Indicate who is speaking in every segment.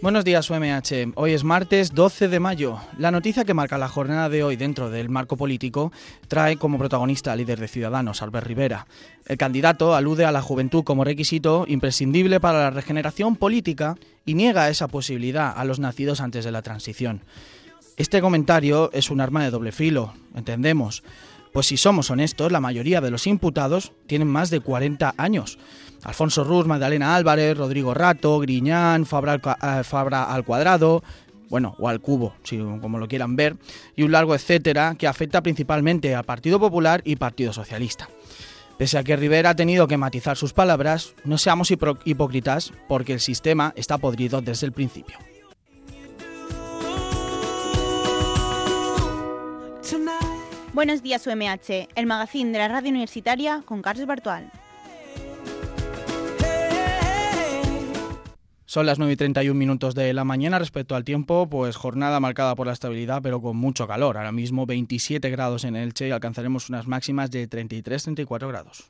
Speaker 1: Buenos días, UMH. Hoy es martes 12 de mayo. La noticia que marca la jornada de hoy dentro del marco político trae como protagonista al líder de Ciudadanos, Albert Rivera. El candidato alude a la juventud como requisito imprescindible para la regeneración política y niega esa posibilidad a los nacidos antes de la transición. Este comentario es un arma de doble filo, entendemos. Pues si somos honestos, la mayoría de los imputados tienen más de 40 años. Alfonso Ruz, Magdalena Álvarez, Rodrigo Rato, Griñán, Fabra al cuadrado, bueno, o al cubo, si como lo quieran ver, y un largo etcétera que afecta principalmente al Partido Popular y Partido Socialista. Pese a que Rivera ha tenido que matizar sus palabras, no seamos hipócritas porque el sistema está podrido desde el principio.
Speaker 2: Buenos días, UMH, el magazín de la radio universitaria con Carles Bartual.
Speaker 1: Son las 9:31 de la mañana. Respecto al tiempo, pues jornada marcada por la estabilidad, pero con mucho calor. Ahora mismo 27 grados en Elche y alcanzaremos unas máximas de 33-34 grados.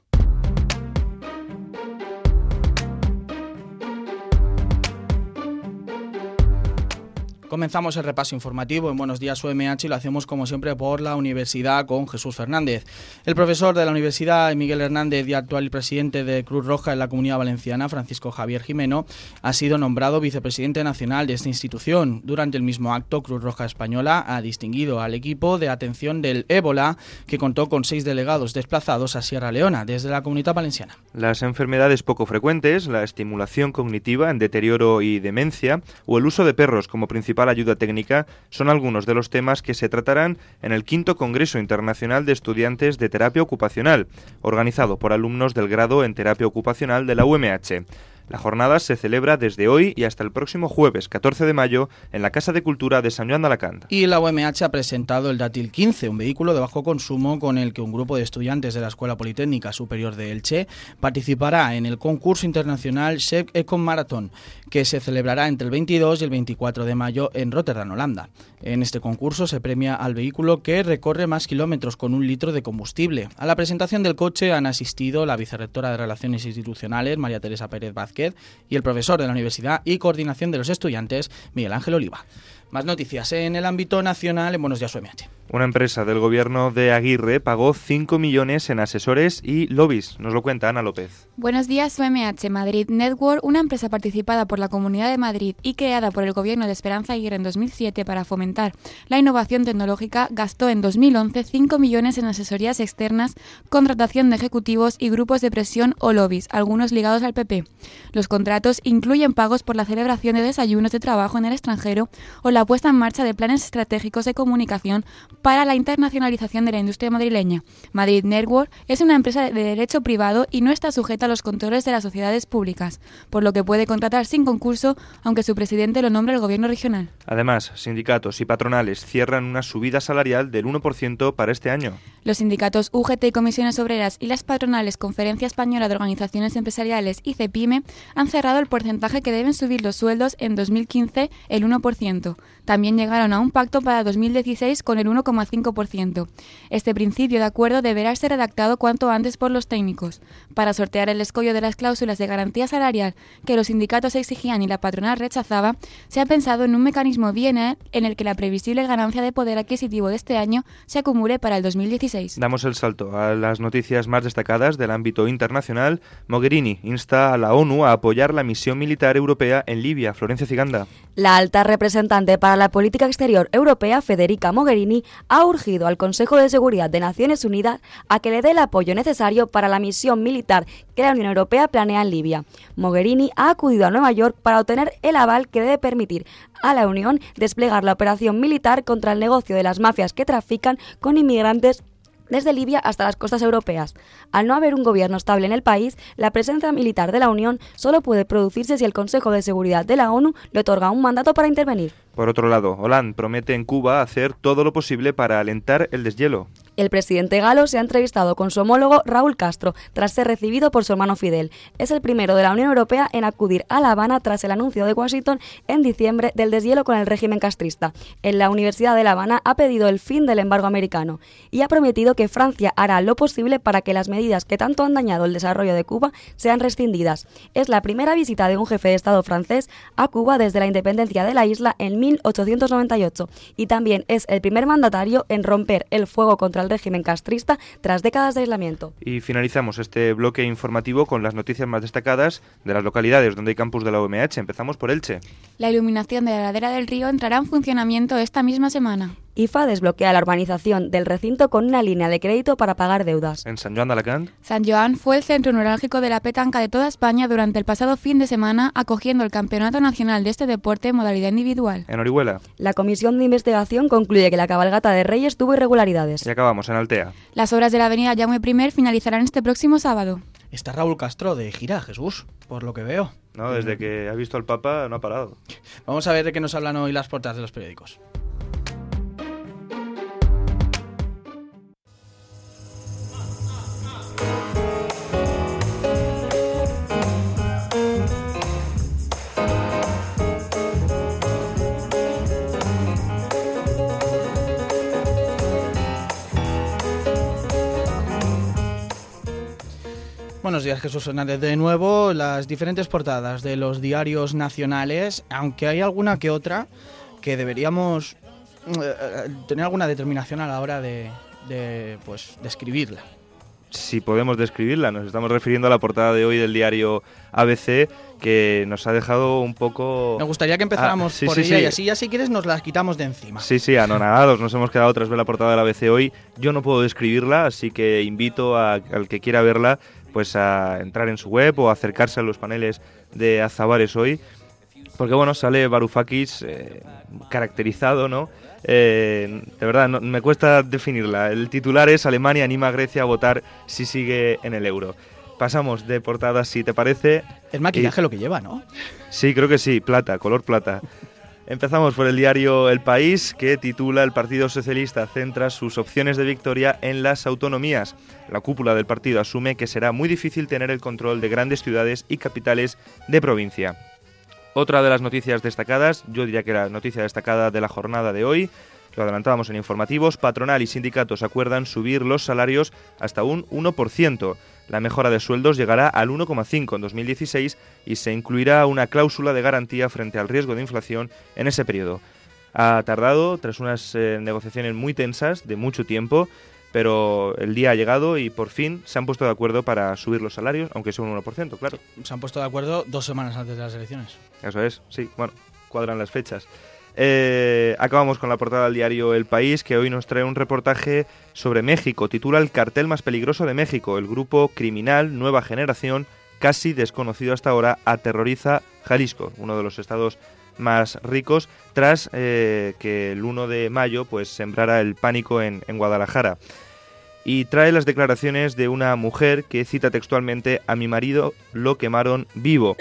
Speaker 1: Comenzamos el repaso informativo en Buenos Días UMH y lo hacemos como siempre por la universidad con Jesús Fernández. El profesor de la universidad, Miguel Hernández, y actual presidente de Cruz Roja en la Comunidad Valenciana, Francisco Javier Jimeno, ha sido nombrado vicepresidente nacional de esta institución. Durante el mismo acto, Cruz Roja Española ha distinguido al equipo de atención del ébola, que contó con 6 delegados desplazados a Sierra Leona desde la Comunidad Valenciana.
Speaker 3: Las enfermedades poco frecuentes, la estimulación cognitiva en deterioro y demencia o el uso de perros como principal ayuda técnica son algunos de los temas que se tratarán en el 5º Congreso Internacional de Estudiantes de Terapia Ocupacional, organizado por alumnos del grado en Terapia Ocupacional de la UMH. La jornada se celebra desde hoy y hasta el próximo jueves 14 de mayo en la Casa de Cultura de Sant Joan d'Alacant.
Speaker 1: Y la UMH ha presentado el Dátil 15, un vehículo de bajo consumo con el que un grupo de estudiantes de la Escuela Politécnica Superior de Elche participará en el concurso internacional Chef Econ Marathon, que se celebrará entre el 22 y el 24 de mayo en Rotterdam, Holanda. En este concurso se premia al vehículo que recorre más kilómetros con 1 litro de combustible. A la presentación del coche han asistido la vicerrectora de Relaciones Institucionales, María Teresa Pérez Vázquez, y el profesor de la Universidad y Coordinación de los Estudiantes, Miguel Ángel Oliva. Más noticias en el ámbito nacional en Buenos Días UMH.
Speaker 3: Una empresa del gobierno de Aguirre pagó 5 millones en asesores y lobbies. Nos lo cuenta Ana López.
Speaker 4: Buenos días, UMH. Madrid Network, una empresa participada por la Comunidad de Madrid y creada por el gobierno de Esperanza Aguirre en 2007 para fomentar la innovación tecnológica, gastó en 2011 5 millones en asesorías externas, contratación de ejecutivos y grupos de presión o lobbies, algunos ligados al PP. Los contratos incluyen pagos por la celebración de desayunos de trabajo en el extranjero o la puesta en marcha de planes estratégicos de comunicación para la internacionalización de la industria madrileña. Madrid Network es una empresa de derecho privado y no está sujeta a los controles de las sociedades públicas, por lo que puede contratar sin concurso, aunque su presidente lo nombre el gobierno regional.
Speaker 3: Además, sindicatos y patronales cierran una subida salarial del 1% para este año.
Speaker 4: Los sindicatos UGT y Comisiones Obreras y las patronales Conferencia Española de Organizaciones Empresariales y CEPIME han cerrado el porcentaje que deben subir los sueldos en 2015, el 1%. También llegaron a un pacto para 2016 con el 1,5%. Este principio de acuerdo deberá ser redactado cuanto antes por los técnicos. Para sortear el escollo de las cláusulas de garantía salarial que los sindicatos exigían y la patronal rechazaba, se ha pensado en un mecanismo bienal en el que la previsible ganancia de poder adquisitivo de este año se acumule para el 2016.
Speaker 3: Damos el salto a las noticias más destacadas del ámbito internacional. Mogherini insta a la ONU a apoyar la misión militar europea en Libia. Florencia Ciganda.
Speaker 5: La alta representante para la política exterior europea, Federica Mogherini, ha urgido al Consejo de Seguridad de Naciones Unidas a que le dé el apoyo necesario para la misión militar que la Unión Europea planea en Libia. Mogherini ha acudido a Nueva York para obtener el aval que debe permitir a la Unión desplegar la operación militar contra el negocio de las mafias que trafican con inmigrantes desde Libia hasta las costas europeas. Al no haber un gobierno estable en el país, la presencia militar de la Unión solo puede producirse si el Consejo de Seguridad de la ONU le otorga un mandato para intervenir.
Speaker 3: Por otro lado, Hollande promete en Cuba hacer todo lo posible para alentar el deshielo.
Speaker 5: El presidente galo se ha entrevistado con su homólogo Raúl Castro tras ser recibido por su hermano Fidel. Es el primero de la Unión Europea en acudir a La Habana tras el anuncio de Washington en diciembre del deshielo con el régimen castrista. En la Universidad de La Habana ha pedido el fin del embargo americano y ha prometido que Francia hará lo posible para que las medidas que tanto han dañado el desarrollo de Cuba sean rescindidas. Es la primera visita de un jefe de Estado francés a Cuba desde la independencia de la isla en 1898 y también es el primer mandatario en romper el fuego contra el régimen castrista tras décadas de aislamiento.
Speaker 3: Y finalizamos este bloque informativo con las noticias más destacadas de las localidades donde hay campus de la UMH. Empezamos por Elche.
Speaker 4: La iluminación de la ladera del río entrará en funcionamiento esta misma semana.
Speaker 5: IFA desbloquea la urbanización del recinto con una línea de crédito para pagar deudas.
Speaker 3: En San Joan de Alacant.
Speaker 4: San Joan fue el centro neurálgico de la petanca de toda España durante el pasado fin de semana, acogiendo el Campeonato Nacional de este deporte en modalidad individual.
Speaker 3: En Orihuela.
Speaker 5: La comisión de investigación concluye que la cabalgata de Reyes tuvo irregularidades.
Speaker 3: Y acabamos en Altea.
Speaker 4: Las obras de la avenida Jaume I finalizarán este próximo sábado.
Speaker 1: Está Raúl Castro de gira, Jesús, por lo que veo.
Speaker 3: No, desde que ha visto al Papa no ha parado.
Speaker 1: Vamos a ver de qué nos hablan hoy las portadas de los periódicos. Buenos días, Jesús Fernández. De nuevo, las diferentes portadas de los diarios nacionales, aunque hay alguna que otra que deberíamos tener alguna determinación a la hora de escribirla.
Speaker 3: Si podemos describirla, nos estamos refiriendo a la portada de hoy del diario ABC, que nos ha dejado un poco...
Speaker 1: Me gustaría que empezáramos por ella y así ya si quieres nos las quitamos de encima.
Speaker 3: Sí, anonadados, nos hemos quedado tras ver la portada del ABC hoy. Yo no puedo describirla, así que invito al que quiera verla pues a entrar en su web o a acercarse a los paneles de Azabares hoy, porque bueno, sale Varoufakis caracterizado, ¿no? De verdad, no, me cuesta definirla. El titular es: Alemania anima a Grecia a votar si sigue en el euro. Pasamos de portadas, si te parece.
Speaker 1: Es maquillaje lo que lleva, ¿no?
Speaker 3: Sí, creo que sí, plata, color plata. Empezamos por el diario El País, que titula: El Partido Socialista centra sus opciones de victoria en las autonomías. La cúpula del partido asume que será muy difícil tener el control de grandes ciudades y capitales de provincia. Otra de las noticias destacadas, yo diría que la noticia destacada de la jornada de hoy, lo adelantábamos en informativos: patronal y sindicatos acuerdan subir los salarios hasta un 1%. La mejora de sueldos llegará al 1,5% en 2016 y se incluirá una cláusula de garantía frente al riesgo de inflación en ese periodo. Ha tardado, tras unas negociaciones muy tensas de mucho tiempo, pero el día ha llegado y por fin se han puesto de acuerdo para subir los salarios, aunque sea un 1%, claro.
Speaker 1: Se han puesto de acuerdo 2 semanas antes de las elecciones.
Speaker 3: Eso es, sí, bueno, cuadran las fechas. Acabamos con la portada del diario El País, que hoy nos trae un reportaje sobre México. Titula: El cartel más peligroso de México. El grupo criminal Nueva Generación, casi desconocido hasta ahora, aterroriza Jalisco, uno de los estados más ricos, tras que el 1 de mayo pues sembrara el pánico en Guadalajara. Y trae las declaraciones de una mujer que cita textualmente: a mi marido lo quemaron vivo.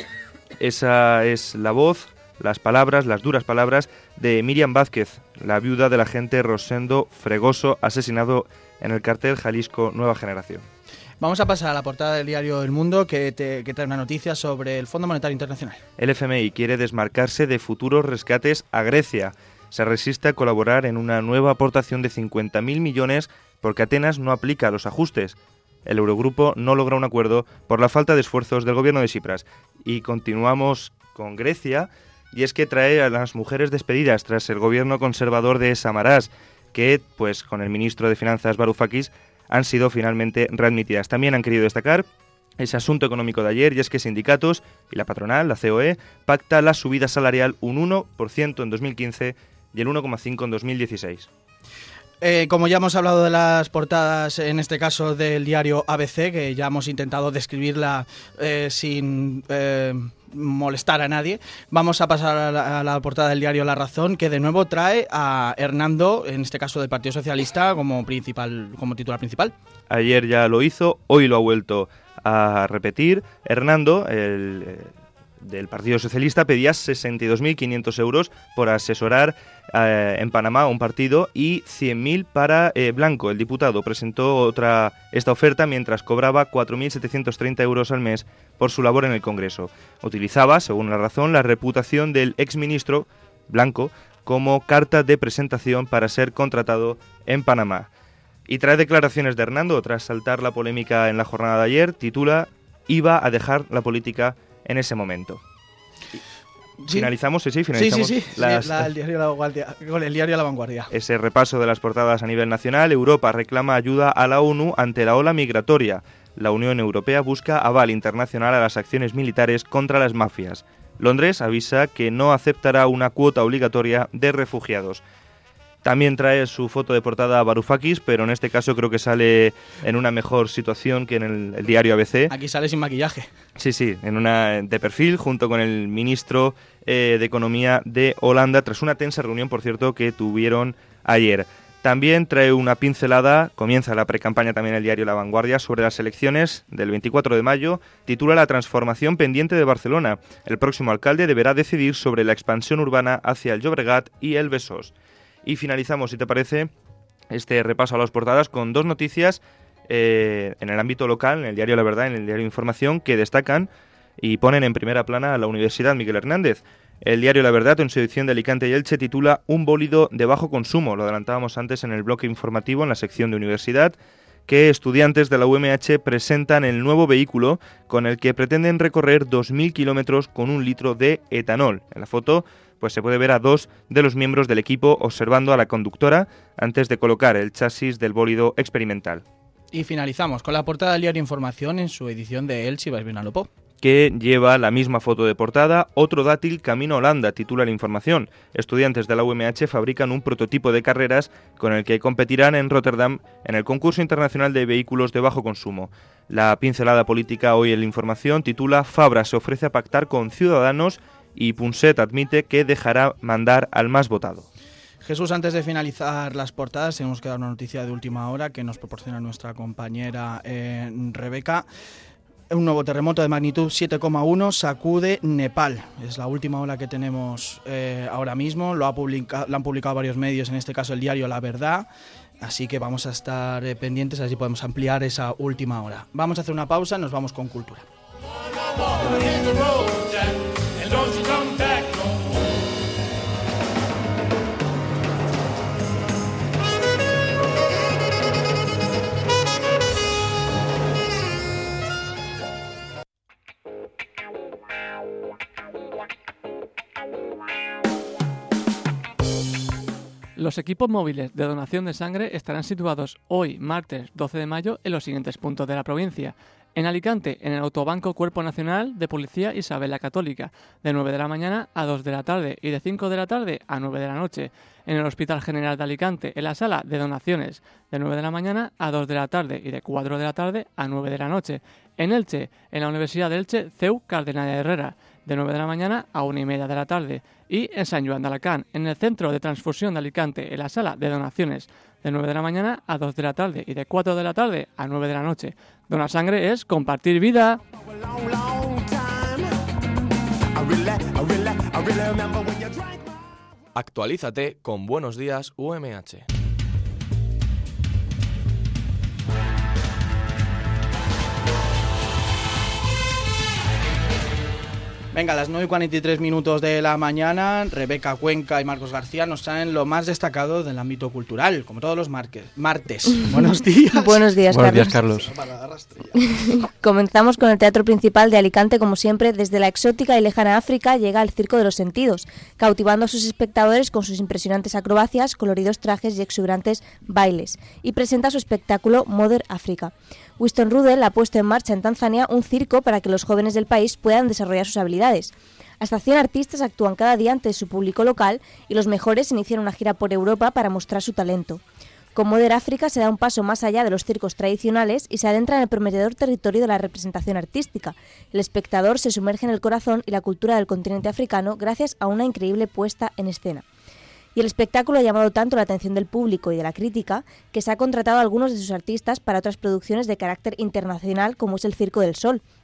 Speaker 3: Esa es la voz, las palabras, las duras palabras de Miriam Vázquez, la viuda del agente Rosendo Fregoso, asesinado en el cartel Jalisco Nueva Generación.
Speaker 1: Vamos a pasar a la portada del diario El Mundo, que trae una noticia sobre el Fondo Monetario Internacional.
Speaker 3: El FMI quiere desmarcarse de futuros rescates a Grecia. Se resiste a colaborar en una nueva aportación de 50.000 millones porque Atenas no aplica los ajustes. El Eurogrupo no logra un acuerdo por la falta de esfuerzos del gobierno de Tsipras. Y continuamos con Grecia, y es que trae a las mujeres despedidas tras el gobierno conservador de Samaras, que, pues con el ministro de Finanzas Varoufakis, han sido finalmente readmitidas. También han querido destacar ese asunto económico de ayer, y es que sindicatos y la patronal, la COE, pacta la subida salarial un 1% en 2015 y el 1,5% en 2016.
Speaker 1: Como ya hemos hablado de las portadas, en este caso del diario ABC, que ya hemos intentado describirla sin molestar a nadie, vamos a pasar a la portada del diario La Razón, que de nuevo trae a Hernando, en este caso del Partido Socialista, como titular principal.
Speaker 3: Ayer ya lo hizo, hoy lo ha vuelto a repetir. Hernando, el del Partido Socialista pedía 62.500 euros por asesorar en Panamá un partido y 100.000 para Blanco. El diputado presentó esta oferta mientras cobraba 4.730 euros al mes por su labor en el Congreso. Utilizaba, según la razón, la reputación del exministro Blanco como carta de presentación para ser contratado en Panamá. Y trae declaraciones de Hernando tras saltar la polémica en la jornada de ayer. Titula: iba a dejar la política en ese momento.
Speaker 1: ¿Sí?
Speaker 3: ¿Finalizamos? Sí, finalizamos.
Speaker 1: Sí. El diario La Vanguardia, con el diario La Vanguardia.
Speaker 3: Ese repaso de las portadas a nivel nacional. Europa reclama ayuda a la ONU ante la ola migratoria. La Unión Europea busca aval internacional a las acciones militares contra las mafias. Londres avisa que no aceptará una cuota obligatoria de refugiados. También trae su foto de portada a Varoufakis, pero en este caso creo que sale en una mejor situación que en el diario ABC.
Speaker 1: Aquí sale sin maquillaje.
Speaker 3: Sí, en una de perfil, junto con el ministro de Economía de Holanda, tras una tensa reunión, por cierto, que tuvieron ayer. También trae una pincelada, comienza la precampaña también el diario La Vanguardia, sobre las elecciones del 24 de mayo, titula La transformación pendiente de Barcelona. El próximo alcalde deberá decidir sobre la expansión urbana hacia el Llobregat y el Besós. Y finalizamos, si te parece, este repaso a las portadas con dos noticias en el ámbito local, en el diario La Verdad, en el diario Información, que destacan y ponen en primera plana a la Universidad Miguel Hernández. El diario La Verdad, en su edición de Alicante y Elche, titula Un bólido de bajo consumo. Lo adelantábamos antes en el bloque informativo, en la sección de Universidad, que estudiantes de la UMH presentan el nuevo vehículo con el que pretenden recorrer 2.000 kilómetros con 1 litro de etanol. En la foto pues se puede ver a dos de los miembros del equipo observando a la conductora antes de colocar el chasis del bólido experimental.
Speaker 1: Y finalizamos con la portada del diario Información en su edición de Elche y Vinalopó,
Speaker 3: que lleva la misma foto de portada. Otro dátil camino a Holanda, titula la Información. Estudiantes de la UMH fabrican un prototipo de carreras con el que competirán en Rotterdam en el concurso internacional de vehículos de bajo consumo. La pincelada política hoy en la Información titula Fabra se ofrece a pactar con Ciudadanos y Punset admite que dejará mandar al más votado.
Speaker 1: Jesús, antes de finalizar las portadas, hemos quedado una noticia de última hora que nos proporciona nuestra compañera Rebeca. Un nuevo terremoto de magnitud 7,1 sacude Nepal. Es la última ola que tenemos ahora mismo. Lo han publicado varios medios, en este caso el diario La Verdad. Así que vamos a estar pendientes, así podemos ampliar esa última hora. Vamos a hacer una pausa, nos vamos con cultura.
Speaker 6: Los equipos móviles de donación de sangre estarán situados hoy, martes 12 de mayo, en los siguientes puntos de la provincia. En Alicante, en el Autobanco Cuerpo Nacional de Policía Isabel la Católica, de 9 de la mañana a 2 de la tarde y de 5 de la tarde a 9 de la noche. En el Hospital General de Alicante, en la sala de donaciones, de 9 de la mañana a 2 de la tarde y de 4 de la tarde a 9 de la noche. En Elche, en la Universidad de Elche, CEU Cardenal Herrera, de 9 de la mañana a 1:30 de la tarde. Y en San Joan de Alacant, en el Centro de Transfusión de Alicante, en la sala de donaciones, de 9 de la mañana a 2 de la tarde y de 4 de la tarde a 9 de la noche. Donar sangre es compartir vida.
Speaker 7: Actualízate con Buenos Días UMH.
Speaker 1: Venga, a las 9:43 de la mañana, Rebeca Cuenca y Marcos García nos traen lo más destacado del ámbito cultural, como todos los martes. Buenos días.
Speaker 8: Buenos días,
Speaker 9: Buenos
Speaker 8: Carlos.
Speaker 9: días, Carlos.
Speaker 8: Comenzamos con el Teatro Principal de Alicante, como siempre. Desde la exótica y lejana África llega el Circo de los Sentidos, cautivando a sus espectadores con sus impresionantes acrobacias, coloridos trajes y exuberantes bailes, y presenta su espectáculo Mother Africa. Winston Rudel ha puesto en marcha en Tanzania un circo para que los jóvenes del país puedan desarrollar sus habilidades. Hasta 100 artistas actúan cada día ante su público local y los mejores inician una gira por Europa para mostrar su talento. Con Mother Africa se da un paso más allá de los circos tradicionales y se adentra en el prometedor territorio de la representación artística. El espectador se sumerge en el corazón y la cultura del continente africano gracias a una increíble puesta en escena. Y el espectáculo ha llamado tanto la atención del público y de la crítica que se ha contratado a algunos de sus artistas para otras producciones de carácter internacional como es el Circo del Sol.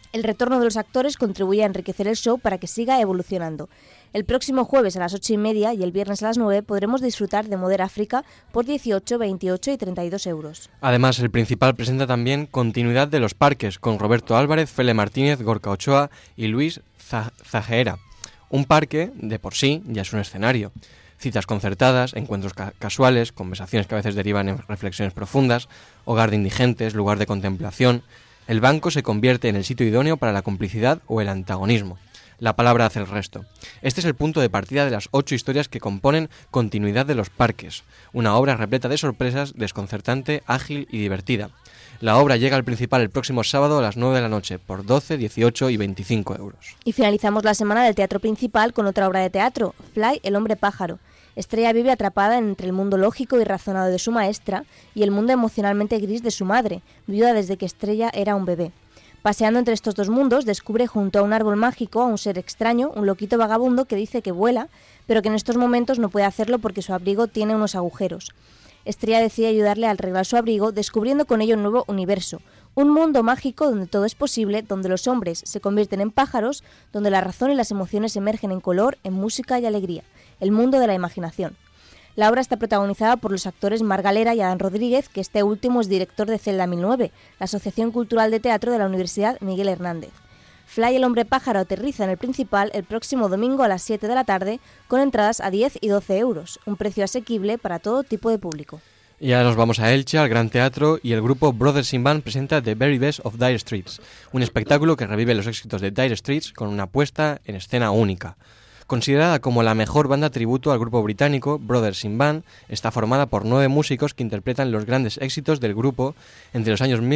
Speaker 8: El retorno de los actores contribuye a enriquecer el show para que siga evolucionando. El próximo jueves a las 8:30 y el viernes a las 9 podremos disfrutar de Modern África por 18, 28 y 32 euros.
Speaker 9: Además, el Principal presenta también continuidad de los parques con Roberto Álvarez, Fele Martínez, Gorka Ochoa y Luis Zageera. Un parque, de por sí, ya es un escenario. Citas concertadas, encuentros casuales, conversaciones que a veces derivan en reflexiones profundas, hogar de indigentes, lugar de contemplación. El banco se convierte en el sitio idóneo para la complicidad o el antagonismo. La palabra hace el resto. Este es el punto de partida de las 8 historias que componen Continuidad de los Parques, una obra repleta de sorpresas, desconcertante, ágil y divertida. La obra llega al Principal el próximo sábado a las 9 de la noche por 12, 18 y 25 euros.
Speaker 8: Y finalizamos la semana del Teatro Principal con otra obra de teatro, Fly, el hombre pájaro. Estrella vive atrapada entre el mundo lógico y razonado de su maestra y el mundo emocionalmente gris de su madre, viuda desde que Estrella era un bebé. Paseando entre estos dos mundos, descubre junto a un árbol mágico a un ser extraño, un loquito vagabundo que dice que vuela, pero que en estos momentos no puede hacerlo porque su abrigo tiene unos agujeros. Estrella decide ayudarle a arreglar su abrigo, descubriendo con ello un nuevo universo, un mundo mágico donde todo es posible, donde los hombres se convierten en pájaros, donde la razón y las emociones emergen en color, en música y alegría, el mundo de la imaginación. La obra está protagonizada por los actores Mar Galera y Adán Rodríguez, que este último es director de Celda 1009, la Asociación Cultural de Teatro de la Universidad Miguel Hernández. Fly, el hombre pájaro, aterriza en el Principal el próximo domingo a las 7 de la tarde con entradas a 10 y 12 euros, un precio asequible para todo tipo de público.
Speaker 9: Y ahora nos vamos a Elche, al Gran Teatro, y el grupo Brothers in Band presenta The Very Best of Dire Straits, un espectáculo que revive los éxitos de Dire Straits con una puesta en escena única. Considerada como la mejor banda tributo al grupo británico, Brothers in Band está formada por 9 músicos que interpretan los grandes éxitos del grupo entre los años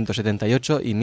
Speaker 9: 1978 y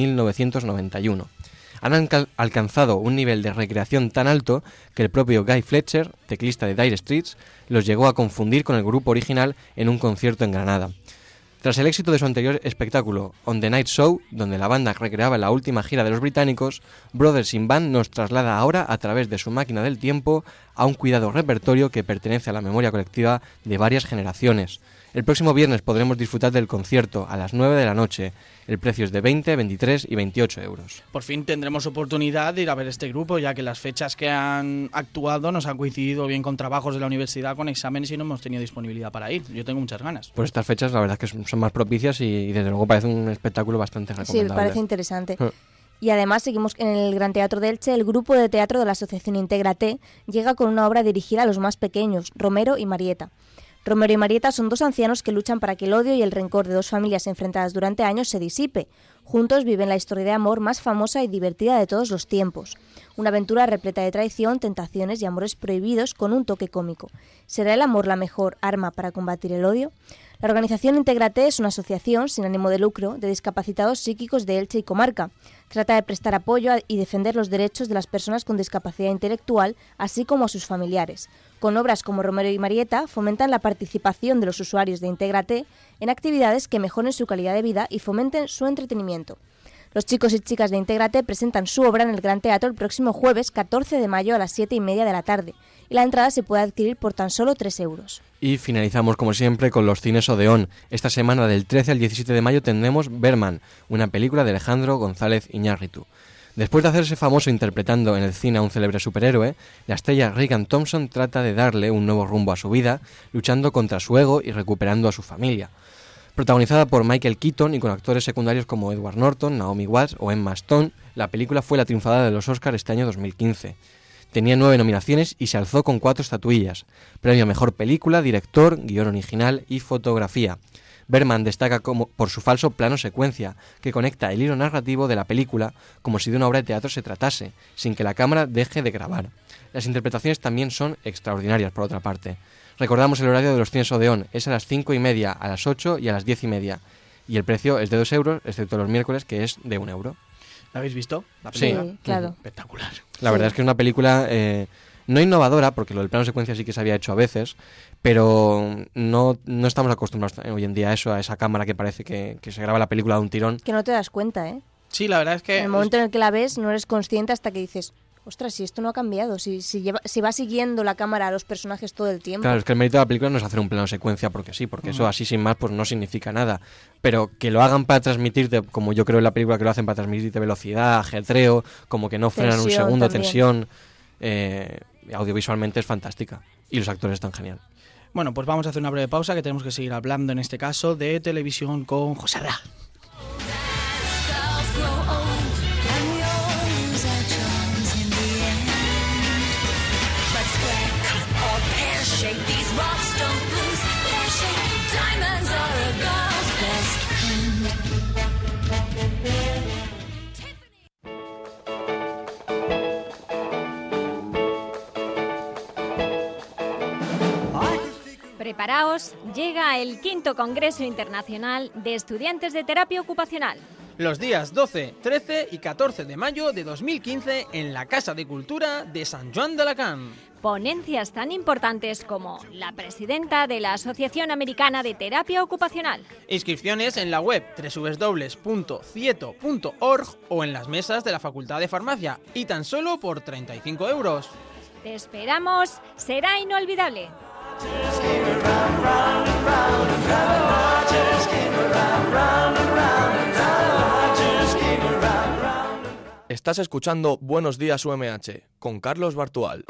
Speaker 9: 1991. Han alcanzado un nivel de recreación tan alto que el propio Guy Fletcher, teclista de Dire Straits, los llegó a confundir con el grupo original en un concierto en Granada. Tras el éxito de su anterior espectáculo On the Night Show, donde la banda recreaba la última gira de los británicos, Brothers in Band nos traslada ahora a través de su máquina del tiempo a un cuidado repertorio que pertenece a la memoria colectiva de varias generaciones. El próximo viernes podremos disfrutar del concierto a las 9 de la noche. El precio es de 20, 23 y 28 euros.
Speaker 1: Por fin tendremos oportunidad de ir a ver este grupo, ya que las fechas que han actuado nos han coincidido bien con trabajos de la universidad, con exámenes y no hemos tenido disponibilidad para ir. Yo tengo muchas ganas.
Speaker 9: Pues estas fechas la verdad es que son más propicias y desde luego parece un espectáculo bastante recomendable.
Speaker 8: Sí, parece interesante. Y además seguimos en el Gran Teatro de Elche. El grupo de teatro de la Asociación Intégrate llega con una obra dirigida a los más pequeños, Romero y Marieta. Romero y Marieta son 2 ancianos que luchan para que el odio y el rencor de 2 familias enfrentadas durante años se disipe. Juntos viven la historia de amor más famosa y divertida de todos los tiempos. Una aventura repleta de traición, tentaciones y amores prohibidos con un toque cómico. ¿Será el amor la mejor arma para combatir el odio? La organización Intégrate es una asociación sin ánimo de lucro de discapacitados psíquicos de Elche y comarca. Trata de prestar apoyo y defender los derechos de las personas con discapacidad intelectual, así como a sus familiares. Con obras como Romero y Marieta fomentan la participación de los usuarios de Intégrate en actividades que mejoren su calidad de vida y fomenten su entretenimiento. Los chicos y chicas de Intégrate presentan su obra en el Gran Teatro el próximo jueves 14 de mayo a las 7:30 de la tarde y la entrada se puede adquirir por tan solo 3 euros.
Speaker 9: Y finalizamos como siempre con los cines Odeón. Esta semana del 13 al 17 de mayo tendremos Berman, una película de Alejandro González Iñárritu. Después de hacerse famoso interpretando en el cine a un célebre superhéroe, la estrella Regan Thompson trata de darle un nuevo rumbo a su vida, luchando contra su ego y recuperando a su familia. Protagonizada por Michael Keaton y con actores secundarios como Edward Norton, Naomi Watts o Emma Stone, la película fue la triunfadora de los Oscars este año 2015. Tenía 9 nominaciones y se alzó con 4 estatuillas: premio a Mejor Película, Director, Guión Original y Fotografía. Berman destaca por su falso plano secuencia, que conecta el hilo narrativo de la película como si de una obra de teatro se tratase, sin que la cámara deje de grabar. Las interpretaciones también son extraordinarias, por otra parte. Recordamos el horario de los cines Odeón, es a las 5:30, a las 8 y a las 10:30. Y el precio es de 2 euros, excepto los miércoles, que es de 1 euro.
Speaker 1: ¿La habéis visto?
Speaker 9: Sí,
Speaker 8: claro.
Speaker 1: Espectacular.
Speaker 9: La verdad es que es una película no innovadora, porque lo del plano secuencia sí que se había hecho a veces, pero no estamos acostumbrados hoy en día a eso, a esa cámara que parece que se graba la película de un tirón.
Speaker 8: Que no te das cuenta, ¿eh?
Speaker 1: Sí, la verdad es que...
Speaker 8: En el momento en el que la ves no eres consciente hasta que dices, ostras, si esto no ha cambiado, si va siguiendo la cámara a los personajes todo el tiempo.
Speaker 9: Claro, es que el mérito de la película no es hacer un plano secuencia porque sí, porque eso así sin más pues no significa nada. Pero que lo hagan para transmitirte, como yo creo en la película que lo hacen para transmitirte velocidad, ajetreo, como que no frenan un segundo, tensión, audiovisualmente es fantástica. Y los actores están genial.
Speaker 1: Bueno, pues vamos a hacer una breve pausa, que tenemos que seguir hablando en este caso de televisión con José Ra.
Speaker 10: Preparaos, llega el 5º Congreso Internacional de Estudiantes de Terapia Ocupacional.
Speaker 11: Los días 12, 13 y 14 de mayo de 2015 en la Casa de Cultura de Sant Joan d'Alacant.
Speaker 10: Ponencias tan importantes como la presidenta de la Asociación Americana de Terapia Ocupacional.
Speaker 11: Inscripciones en la web www.cieto.org o en las mesas de la Facultad de Farmacia y tan solo por 35 €.
Speaker 10: Te esperamos, será inolvidable.
Speaker 7: Estás escuchando Buenos Días UMH con Carlos Bartual.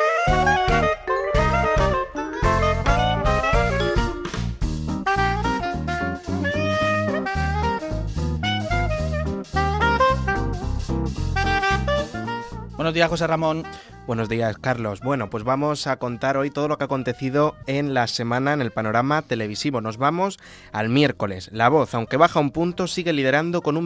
Speaker 1: Buenos días, José Ramón.
Speaker 12: Buenos días, Carlos. Bueno, pues vamos a contar hoy todo lo que ha acontecido en la semana en el panorama televisivo. Nos vamos al miércoles. La Voz, aunque baja un punto, sigue liderando con un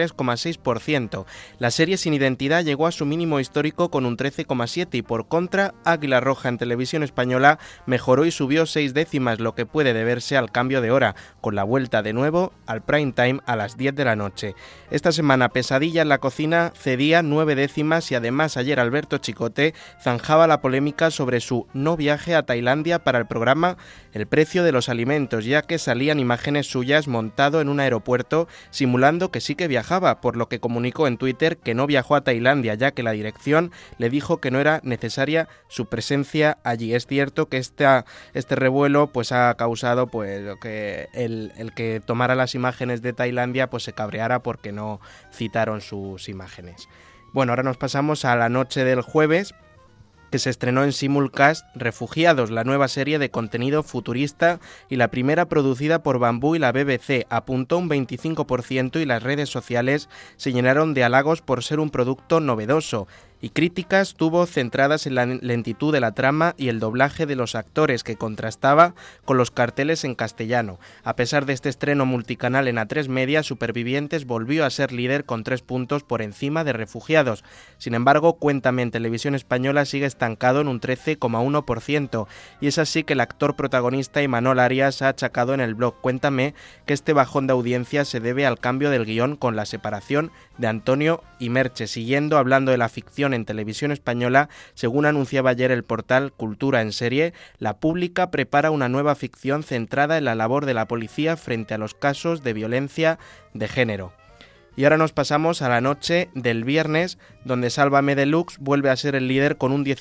Speaker 12: 23,6%. La serie Sin Identidad llegó a su mínimo histórico con un 13,7% y por contra, Águila Roja en Televisión Española mejoró y subió 6 décimas, lo que puede deberse al cambio de hora, con la vuelta de nuevo al prime time a las 10 de la noche. Esta semana Pesadilla en la Cocina cedía 9 décimas y además ayer Alberto Chicote zanjaba la polémica sobre su no viaje a Tailandia para el programa El precio de los alimentos, ya que salían imágenes suyas montado en un aeropuerto simulando que sí que viajaba, por lo que comunicó en Twitter que no viajó a Tailandia, ya que la dirección le dijo que no era necesaria su presencia allí. Es cierto que este revuelo pues ha causado pues que el que tomara las imágenes de Tailandia pues se cabreara porque no citaron sus imágenes. Bueno, ahora nos pasamos a la noche del jueves, que se estrenó en simulcast Refugiados, la nueva serie de contenido futurista y la primera producida por Bambú y la BBC. Apuntó un 25% y las redes sociales se llenaron de halagos por ser un producto novedoso. Y críticas tuvo centradas en la lentitud de la trama y el doblaje de los actores, que contrastaba con los carteles en castellano. A pesar de este estreno multicanal en A3 Media, Supervivientes volvió a ser líder con 3 puntos por encima de Refugiados. Sin embargo, Cuéntame en Televisión Española sigue estancado en un 13,1%, y es así que el actor protagonista Imanol Arias ha achacado en el blog Cuéntame que este bajón de audiencia se debe al cambio del guión con la separación de Antonio y Merche. Siguiendo hablando de la ficción en Televisión Española, según anunciaba ayer el portal Cultura en Serie, La Pública prepara una nueva ficción centrada en la labor de la policía frente a los casos de violencia de género. Y ahora nos pasamos a la noche del viernes, donde Sálvame Deluxe vuelve a ser el líder con un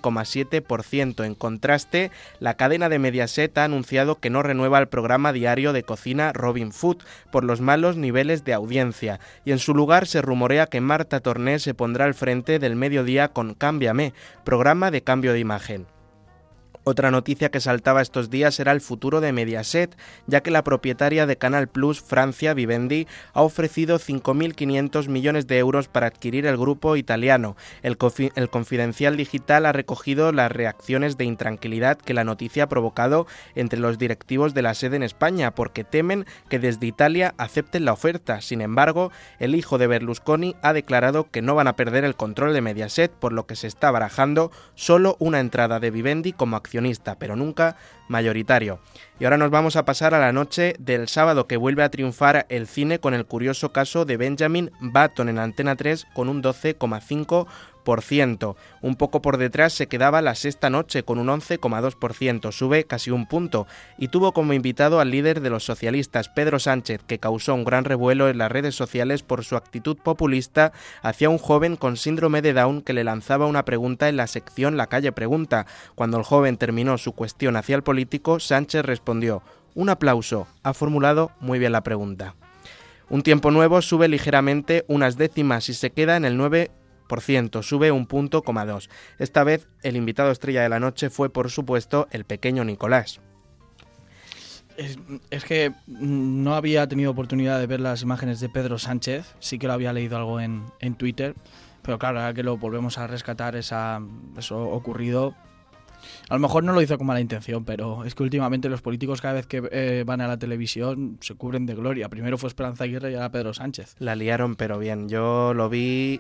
Speaker 12: 19,7%. En contraste, la cadena de Mediaset ha anunciado que no renueva el programa diario de cocina Robin Food por los malos niveles de audiencia, y en su lugar se rumorea que Marta Torné se pondrá al frente del mediodía con Cámbiame, programa de cambio de imagen. Otra noticia que saltaba estos días era el futuro de Mediaset, ya que la propietaria de Canal Plus, Francia, Vivendi, ha ofrecido 5.500 millones de euros para adquirir el grupo italiano. El Confidencial Digital ha recogido las reacciones de intranquilidad que la noticia ha provocado entre los directivos de la sede en España, porque temen que desde Italia acepten la oferta. Sin embargo, el hijo de Berlusconi ha declarado que no van a perder el control de Mediaset, por lo que se está barajando solo una entrada de Vivendi como accionista, pero nunca mayoritario. Y ahora nos vamos a pasar a la noche del sábado, que vuelve a triunfar el cine con el curioso caso de Benjamin Button en Antena 3 con un 12,5%. 10,2%. Un poco por detrás se quedaba La Sexta Noche con un 11,2%, sube casi un punto, y tuvo como invitado al líder de los socialistas, Pedro Sánchez, que causó un gran revuelo en las redes sociales por su actitud populista hacia un joven con síndrome de Down que le lanzaba una pregunta en la sección La Calle Pregunta. Cuando el joven terminó su cuestión hacia el político, Sánchez respondió: un aplauso, ha formulado muy bien la pregunta. Un Tiempo Nuevo sube ligeramente unas décimas y se queda en el 9%, sube un punto, 2. Esta vez el invitado estrella de la noche fue, por supuesto, el pequeño Nicolás.
Speaker 1: Es que no había tenido oportunidad de ver las imágenes de Pedro Sánchez, sí que lo había leído algo en Twitter, pero claro, ahora que lo volvemos a rescatar, eso ocurrido, a lo mejor no lo hizo con mala intención, pero es que últimamente los políticos cada vez que van a la televisión se cubren de gloria. Primero fue Esperanza Aguirre y ahora Pedro Sánchez.
Speaker 12: La liaron, pero bien, yo lo vi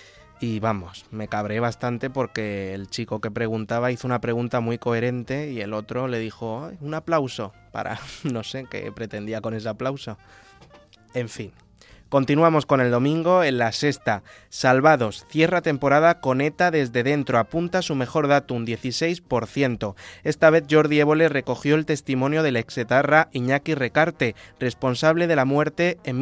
Speaker 12: y vamos, me cabré bastante porque el chico que preguntaba hizo una pregunta muy coherente y el otro le dijo un aplauso para no sé qué pretendía con ese aplauso. En fin. Continuamos con el domingo en La Sexta. Salvados cierra temporada con ETA desde dentro, apunta su mejor dato, un 16%. Esta vez Jordi Évole recogió el testimonio del exetarra Iñaki Recarte, responsable de la muerte en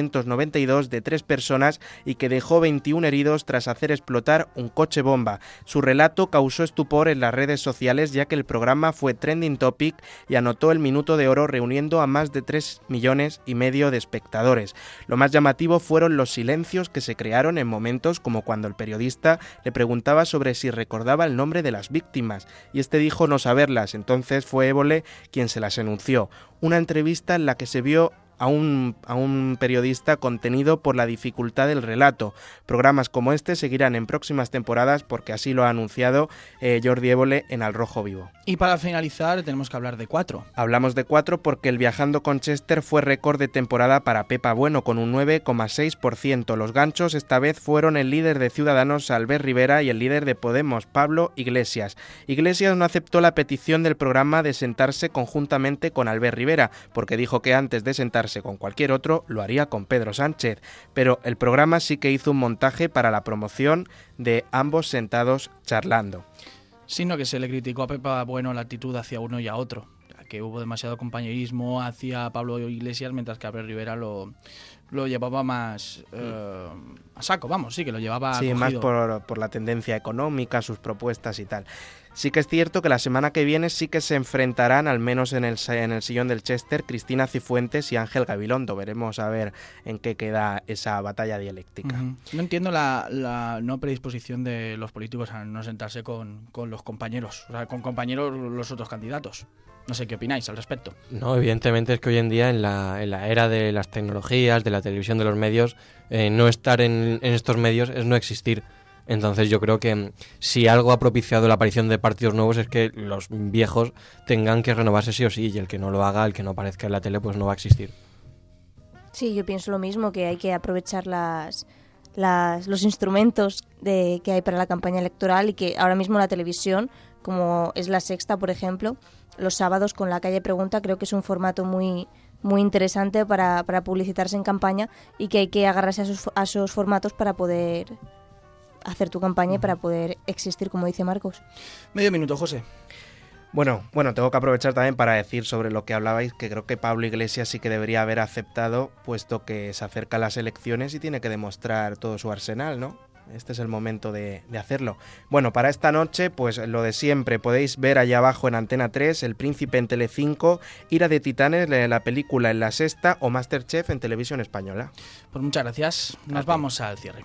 Speaker 12: 1992 de 3 personas y que dejó 21 heridos tras hacer explotar un coche bomba. Su relato causó estupor en las redes sociales ya que el programa fue trending topic y anotó el minuto de oro reuniendo a más de 3,5 millones de espectadores. Lo más llamativo fueron los silencios que se crearon en momentos como cuando el periodista le preguntaba sobre si recordaba el nombre de las víctimas y este dijo no saberlas. Entonces fue Évole quien se las enunció. Una entrevista en la que se vio a un periodista contenido por la dificultad del relato. Programas como este seguirán en próximas temporadas porque así lo ha anunciado Jordi Évole en Al Rojo Vivo.
Speaker 1: Y para finalizar tenemos que hablar de 4.
Speaker 12: Hablamos de 4 porque el Viajando con Chester fue récord de temporada para Pepa Bueno con un 9,6%. Los ganchos esta vez fueron el líder de Ciudadanos, Albert Rivera, y el líder de Podemos, Pablo Iglesias. Iglesias no aceptó la petición del programa de sentarse conjuntamente con Albert Rivera porque dijo que antes de sentarse con cualquier otro lo haría con Pedro Sánchez, pero el programa sí que hizo un montaje para la promoción de ambos sentados charlando.
Speaker 1: Sino que se le criticó a Pepa Bueno la actitud hacia uno y a otro, que hubo demasiado compañerismo hacia Pablo Iglesias, mientras que Albert Rivera lo llevaba más a saco, vamos, sí, que lo llevaba
Speaker 12: sí,
Speaker 1: cogido.
Speaker 12: Más por la tendencia económica, sus propuestas y tal. Sí que es cierto que la semana que viene sí que se enfrentarán, al menos en el sillón del Chester, Cristina Cifuentes y Ángel Gabilondo. Veremos a ver en qué queda esa batalla dialéctica.
Speaker 1: Uh-huh. No entiendo la no predisposición de los políticos a no sentarse con los compañeros, o sea, con compañeros los otros candidatos. No sé qué opináis al respecto.
Speaker 9: No, evidentemente es que hoy en día en la era de las tecnologías, de la televisión, de los medios, no estar en estos medios es no existir. Entonces yo creo que si algo ha propiciado la aparición de partidos nuevos es que los viejos tengan que renovarse sí o sí, y el que no lo haga, el que no aparezca en la tele, pues no va a existir.
Speaker 8: Sí, yo pienso lo mismo, que hay que aprovechar los instrumentos que hay para la campaña electoral y que ahora mismo la televisión, como es La Sexta, por ejemplo, los sábados con La Calle Pregunta, creo que es un formato muy interesante para publicitarse en campaña y que hay que agarrarse a esos formatos para poder hacer tu campaña y para poder existir, como dice Marcos.
Speaker 1: Medio minuto, José.
Speaker 12: Bueno, tengo que aprovechar también para decir sobre lo que hablabais, que creo que Pablo Iglesias sí que debería haber aceptado, puesto que se acercan las elecciones y tiene que demostrar todo su arsenal, ¿no? Este es el momento de hacerlo. Bueno, para esta noche, pues lo de siempre, podéis ver allá abajo en Antena 3, El Príncipe en Telecinco, Ira de Titanes, la película en La Sexta o Masterchef en Televisión Española.
Speaker 1: Pues muchas gracias. Nos vamos al cierre.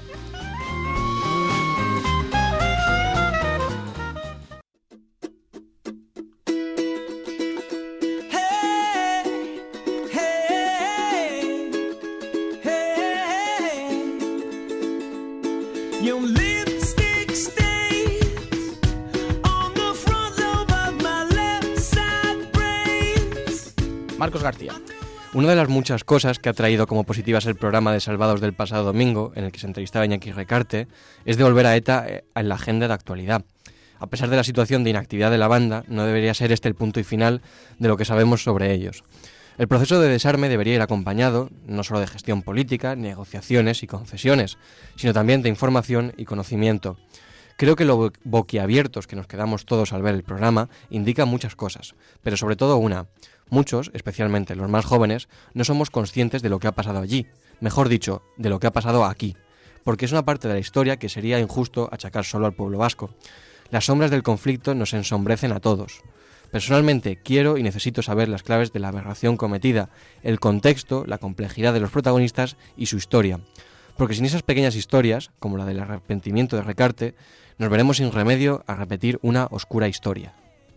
Speaker 1: Marcos García.
Speaker 9: Una de las muchas cosas que ha traído como positivas el programa de Salvados del pasado domingo, en el que se entrevistaba a Iñaki Recarte, es de volver a ETA en la agenda de actualidad. A pesar de la situación de inactividad de la banda, no debería ser este el punto y final de lo que sabemos sobre ellos. El proceso de desarme debería ir acompañado no solo de gestión política, negociaciones y concesiones, sino también de información y conocimiento. Creo que lo boquiabiertos que nos quedamos todos al ver el programa indica muchas cosas, pero sobre todo una. Muchos, especialmente los más jóvenes, no somos conscientes de lo que ha pasado allí, mejor dicho, de lo que ha pasado aquí, porque es una parte de la historia que sería injusto achacar solo al pueblo vasco. Las sombras del conflicto nos ensombrecen a todos. Personalmente quiero y necesito saber las claves de la aberración cometida, el contexto, la complejidad de los protagonistas y su historia. Porque sin esas pequeñas historias, como la del arrepentimiento de Recarte, nos veremos sin remedio a repetir una oscura historia.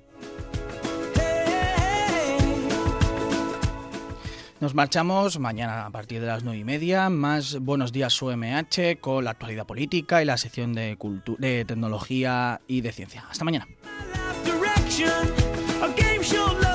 Speaker 1: Nos marchamos mañana a partir de las 9:30, más Buenos Días UMH con la actualidad política y la sección de tecnología y de ciencia. Hasta mañana.